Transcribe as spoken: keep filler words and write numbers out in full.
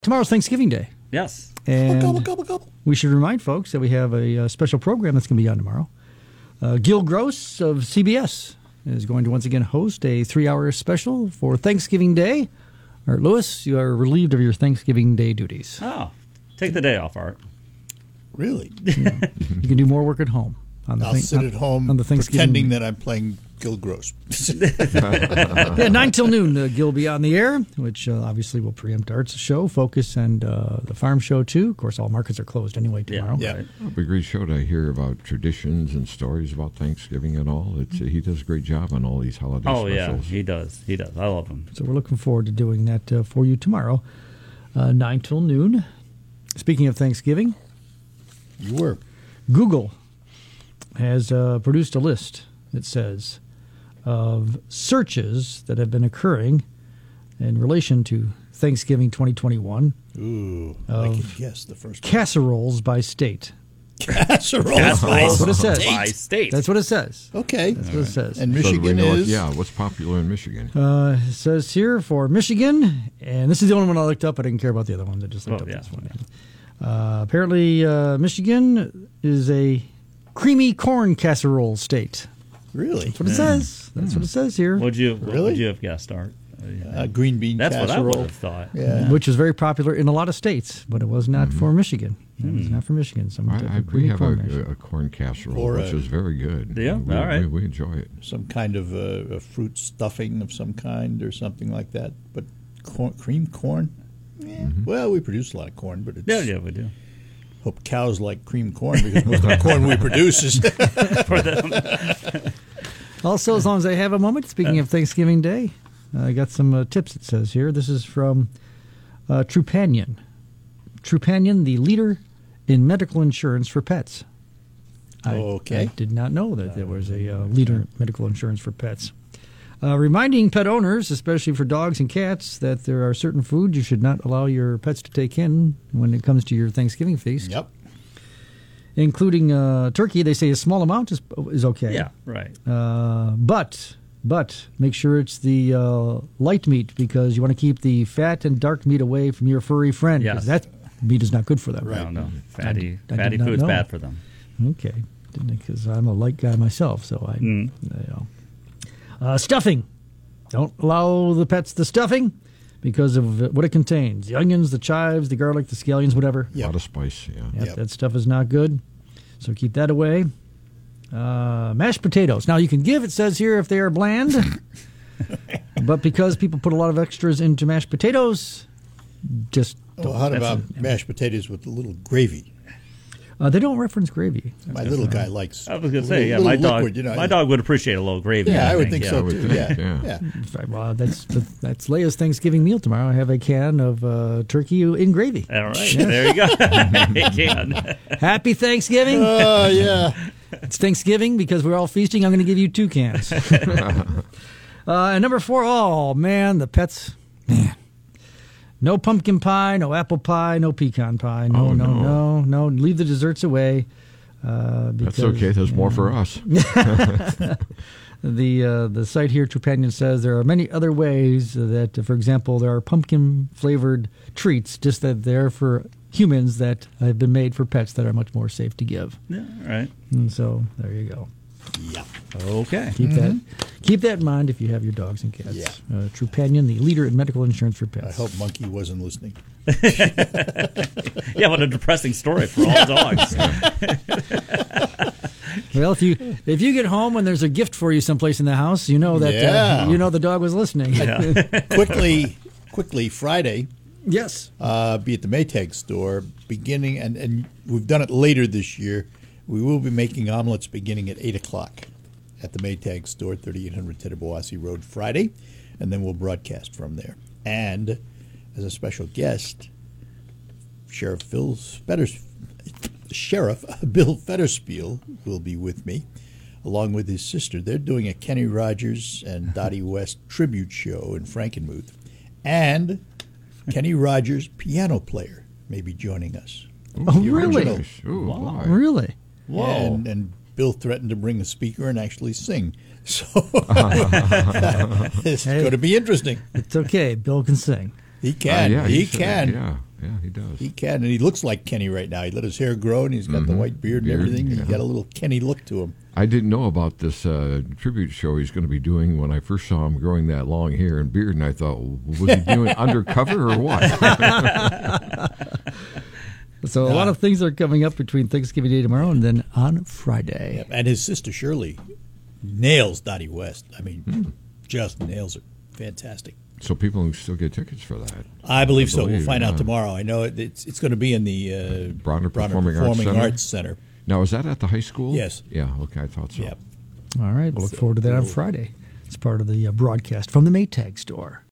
Tomorrow's Thanksgiving Day. Yes. And gobble, gobble, gobble. we should remind folks that we have a, uh special program that's going to be on tomorrow. Uh, Gil Gross of C B S is going to once again host a three-hour special for Thanksgiving Day. Art Lewis, you are relieved of your Thanksgiving Day duties. Oh, take the day off, Art. Really? Yeah. You can do more work at home. On the I'll thing- sit on- at home on the Thanksgiving. pretending that I'm playing Gil Gross. Yeah, nine till noon, uh, Gil will be on the air, which uh, obviously will preempt Art's show, Focus, and uh, the farm show, too. Of course, all markets are closed anyway tomorrow. Yeah. Right. It'll be a great show to hear about traditions and stories about Thanksgiving and all. It's, he does a great job on all these holiday Oh, yeah, specials. he does. He does. I love him. So we're looking forward to doing that uh, for you tomorrow, uh, nine till noon. Speaking of Thanksgiving, You were. Google has uh, produced a list, it says, of searches that have been occurring in relation to Thanksgiving twenty twenty-one. Ooh, I Of can guess the first one. Casseroles by state. Casserole. That's That's what it says. By state. That's what it says. Okay. That's what it says. And So do we Michigan know what- is? yeah, what's popular in Michigan? Uh, it says here for Michigan, and this is the only one I looked up. I didn't care about the other ones. I just looked Oh, up yeah. this one. Uh, apparently, uh, Michigan is a creamy corn casserole state. Really? That's what it says. That's what it says here, Would you, what Really? would you have guessed, Art? Uh, green bean That's what I casserole. would have thought. Yeah. which is very popular in a lot of states, but it was not for Michigan. It was not for Michigan. Some type I, I, of we creamy have corn mash. a, a corn casserole, Or which a- is very good. Yeah? we, All right. we, we enjoy it. Some kind of a, a fruit stuffing of some kind or something like that. But corn, cream corn? Yeah. Well, we produce a lot of corn, but it's, Yeah, yeah, we do. hope cows like cream corn because most of the corn we produce is For them. Also, as long as I have a moment, speaking of Thanksgiving Day, I got some uh, tips, it says here. This is from uh, Trupanion. Trupanion, the leader in medical insurance for pets. I, Okay. I did not know that there was a uh, leader in medical insurance for pets. Uh, reminding pet owners, especially for dogs and cats, that there are certain foods you should not allow your pets to take in when it comes to your Thanksgiving feast. Yep. Including uh, turkey, they say a small amount is, is okay. Yeah, right. Uh, but but make sure it's the uh, light meat because you want to keep the fat and dark meat away from your furry friend. 'cause Yes. that meat is not good for them. I don't know. Fatty, I did fatty not food's know. bad for them. Okay, because I'm a light guy myself, so I. Mm. You know. uh, stuffing. Don't allow the pets the stuffing because of what it contains: the onions, the chives, the garlic, the scallions, whatever. A lot of spice, yeah. Yep, Yep. that stuff is not good. So keep that away. Uh, mashed potatoes. Now, you can give, it says here, if they are bland. But because people put a lot of extras into mashed potatoes, just Well, how That's about a- mashed potatoes with a little gravy? uh, they don't reference gravy. My little guy likes. I was going a to say, yeah, little my dog liquid, you know. my dog would appreciate a little gravy. Yeah, I would think, think yeah. so would too. think, Yeah, yeah. yeah. In fact, well, that's that's Leia's Thanksgiving meal tomorrow. I have a can of uh, turkey in gravy. All right, there you go. You can. Happy Thanksgiving! Oh yeah. It's Thanksgiving because we're all feasting. I'm going to give you two cans. uh, and number four, oh man, the pets, man. No pumpkin pie, no apple pie, no pecan pie. No, Oh, no, no. no, no. Leave the desserts away. Uh, because, That's okay. There's more for us. The uh, the site here, Trupanion, says there are many other ways that, uh, for example, there are pumpkin flavored treats, just that they're for humans that have been made for pets that are much more safe to give. Yeah, all right. And so there you go. Yeah. Okay. Keep that keep that in mind if you have your dogs and cats. Yeah. Uh, Trupanion, the leader in medical insurance for pets. I hope Monkey wasn't listening. Yeah, what a depressing story for all dogs. Well, if you if you get home and there's a gift for you someplace in the house, you know that Yeah. uh, you know the dog was listening. quickly, quickly, Friday, Yes. uh, be at the Maytag store beginning, and, and we've done it later this year. We will be making omelets beginning at eight o'clock at the Maytag store, thirty-eight hundred Tittabawassee Road, Friday, and then we'll broadcast from there. And as a special guest, Sheriff Phil Fetters, Sheriff Bill Fetterspiel will be with me, along with his sister. They're doing a Kenny Rogers and Dottie West tribute show in Frankenmuth. And Kenny Rogers, piano player, may be joining us. Oh, The really? original. Ooh, Wow. boy. Really? Whoa. And, and Bill threatened to bring a speaker and actually sing. So it's Hey. going to be interesting. It's okay. Bill can sing. He can. Uh, yeah, he he's, uh, can. yeah, yeah, he does. He can, and he looks like Kenny right now. He let his hair grow, and he's got the Mhm. white beard, Beard, and everything. yeah. He's got a little Kenny look to him. I didn't know about this uh, tribute show he's going to be doing when I first saw him growing that long hair and beard, and I thought, was he doing undercover or what? So a lot of things are coming up between Thanksgiving Day tomorrow and then on Friday. Yep. And his sister Shirley nails Dottie West. I mean, Hmm. just nails it. Fantastic. So people can still get tickets for that. I believe so. believe, We'll find yeah. out tomorrow. I know it, it's it's going to be in the uh, Bronner Performing Arts Performing Center? Arts Center. Now, is that at the high school? Yes. Yeah, okay, I thought so. Yep. All right, we'll look So forward to that on cool. Friday. It's part of the uh, broadcast from the Maytag store.